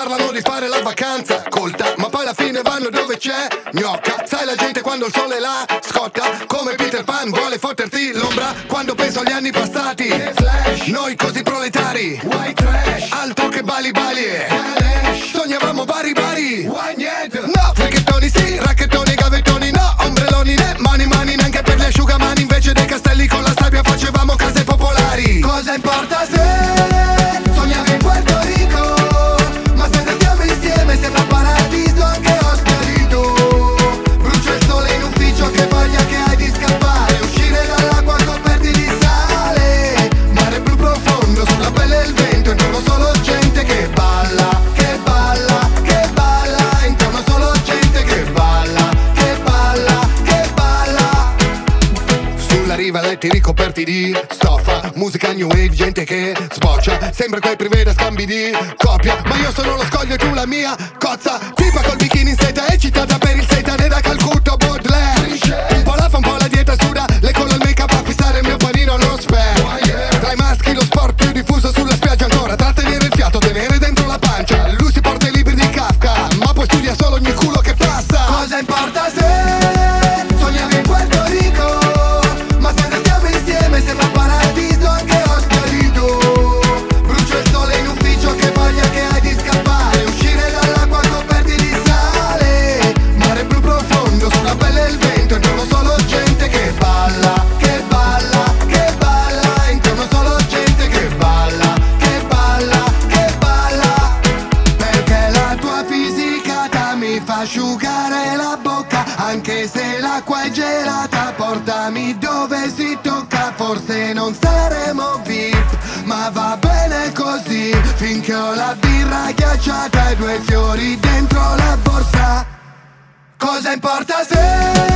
parlano di fare la vacanza colta, ma poi alla fine vanno dove c'è gnocca. Sai la gente quando il sole la scotta, come Peter Pan vuole fotterti l'ombra. Quando penso agli anni passati, Flash, noi così proletari, white trash, altro che Bali Bali, sognavamo Bari Bari, no, fricchettoni sì, racchettoni, gavettoni no, ombrelloni né mani mani, neanche per gli asciugamani. Invece dei castelli con la sabbia facevamo case popolari. Cosa importa se sognavi in Puerto Rico, ma se restiamo insieme sembra paradiso anche Oscarito. Brucia il sole in ufficio, che voglia che hai di scappare, uscire dall'acqua coperti di sale, mare blu profondo, sulla pelle il vento, intorno solo gente che balla, che balla, che balla, intorno solo gente che balla, che balla, che balla. Sulla riva letti ricoperti di stoffa, musica new wave, gente che sboccia, sembra quei privé da scambi di coppia. Ma io sono lo scoglio e tu la mia cozza, tipa col bikini in seta, eccitata per il seitan da Calcutta Baudelaire. Un po' la fa, un po' la dieta suda, le collo il make up a fissare il mio panino allo spare. Tra i maschi lo sport più diffuso sulla spiaggia ancora, trattenere il fiato, tenere dentro la pancia. Lui si porta i libri di Kafka, ma poi studia solo ogni culo che passa. Cosa importa se sognavi in Puerto Rico, ma se restiamo insieme sembra paradiso anche Oscarito. Brucia il sole in ufficio, che voglia che hai di scappare, uscire dall'acqua coperti di sale, mare blu profondo, sulla pelle il vento, intorno solo gente che balla, che balla, che balla, intorno solo gente che balla, che balla, che balla. Perché la tua fisicata mi fa asciugare la bocca, anche se l'acqua è gelata, portami dove si tocca. Forse non saremo VIP, ma va bene così, finché ho la birra ghiacciata e due fiori dentro la borsa. Cosa importa se